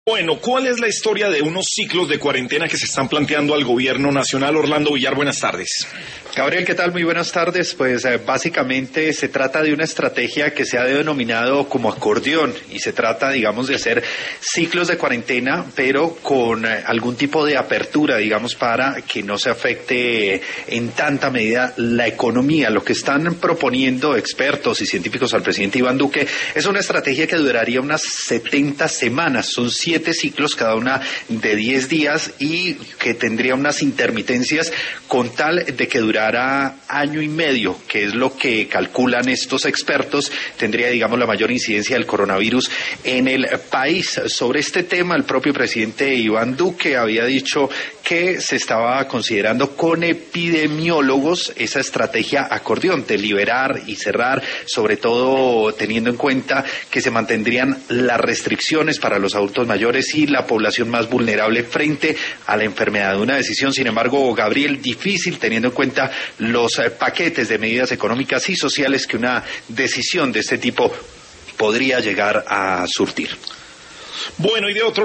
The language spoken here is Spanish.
Bueno, ¿cuál es la historia de unos ciclos de cuarentena que se están planteando al gobierno nacional? Orlando Villar, buenas tardes. Gabriel, ¿qué tal? Muy buenas tardes. Pues básicamente se trata de una estrategia que se ha denominado como acordeón y se trata, digamos, de hacer ciclos de cuarentena, pero con algún tipo de apertura, digamos, para que no se afecte en tanta medida la economía. Lo que están proponiendo expertos y científicos al presidente Iván Duque es una estrategia que duraría unas 70 semanas. Son 7 ciclos, cada una de 10 días y que tendría unas intermitencias con tal de que durara año y medio, que es lo que calculan estos expertos, tendría, digamos, la mayor incidencia del coronavirus en el país. Sobre este tema, el propio presidente Iván Duque había dicho que se estaba considerando con epidemiólogos esa estrategia acordeón de liberar y cerrar, sobre todo teniendo en cuenta que se mantendrían las restricciones para los adultos mayores y la población más vulnerable frente a la enfermedad. Una decisión, sin embargo, Gabriel, difícil teniendo en cuenta los paquetes de medidas económicas y sociales que una decisión de este tipo podría llegar a surtir. Bueno, y de otro